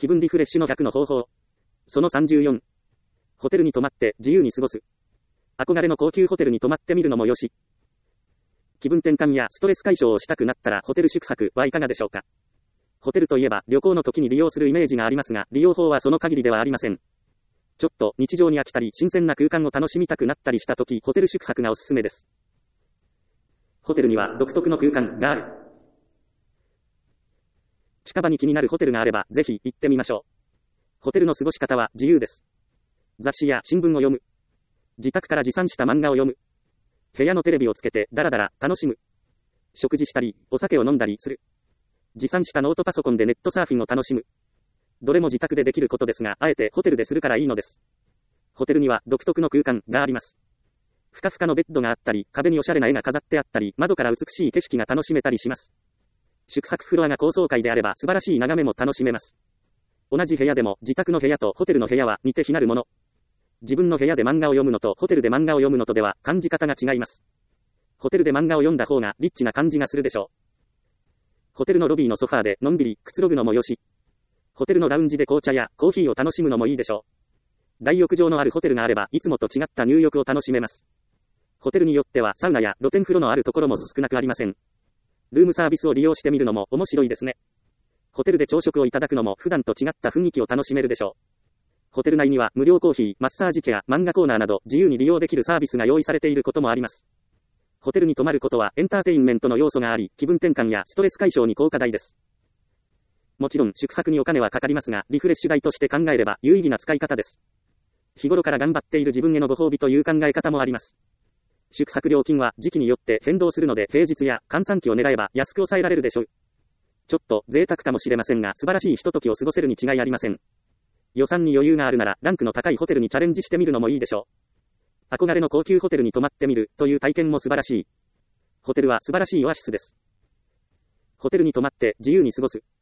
気分リフレッシュの100の方法。その34。ホテルに泊まって自由に過ごす。憧れの高級ホテルに泊まってみるのもよし。気分転換やストレス解消をしたくなったらホテル宿泊はいかがでしょうか。ホテルといえば旅行の時に利用するイメージがありますが、利用法はその限りではありません。ちょっと日常に飽きたり、新鮮な空間を楽しみたくなったりした時、ホテル宿泊がおすすめです。ホテルには独特の空間がある。近場に気になるホテルがあれば、ぜひ行ってみましょう。ホテルの過ごし方は自由です。雑誌や新聞を読む。自宅から持参した漫画を読む。部屋のテレビをつけてダラダラ楽しむ。食事したり、お酒を飲んだりする。持参したノートパソコンでネットサーフィンを楽しむ。どれも自宅でできることですが、あえてホテルでするからいいのです。ホテルには独特の空間があります。ふかふかのベッドがあったり、壁におしゃれな絵が飾ってあったり、窓から美しい景色が楽しめたりします。宿泊フロアが高層階であれば素晴らしい眺めも楽しめます。同じ部屋でも自宅の部屋とホテルの部屋は似て非なるもの。自分の部屋で漫画を読むのとホテルで漫画を読むのとでは感じ方が違います。ホテルで漫画を読んだ方がリッチな感じがするでしょう。ホテルのロビーのソファーでのんびりくつろぐのもよし。ホテルのラウンジで紅茶やコーヒーを楽しむのもいいでしょう。大浴場のあるホテルがあればいつもと違った入浴を楽しめます。ホテルによってはサウナや露天風呂のあるところも少なくありません。ルームサービスを利用してみるのも面白いですね。ホテルで朝食をいただくのも普段と違った雰囲気を楽しめるでしょう。ホテル内には無料コーヒー、マッサージチェア、漫画コーナーなど自由に利用できるサービスが用意されていることもあります。ホテルに泊まることはエンターテインメントの要素があり、気分転換やストレス解消に効果大です。もちろん宿泊にお金はかかりますが、リフレッシュ代として考えれば有意義な使い方です。日頃から頑張っている自分へのご褒美という考え方もあります。宿泊料金は時期によって変動するので、平日や閑散期を狙えば安く抑えられるでしょう。ちょっと贅沢かもしれませんが、素晴らしいひとときを過ごせるに違いありません。予算に余裕があるなら、ランクの高いホテルにチャレンジしてみるのもいいでしょう。憧れの高級ホテルに泊まってみるという体験も素晴らしい。ホテルは素晴らしいオアシスです。ホテルに泊まって自由に過ごす。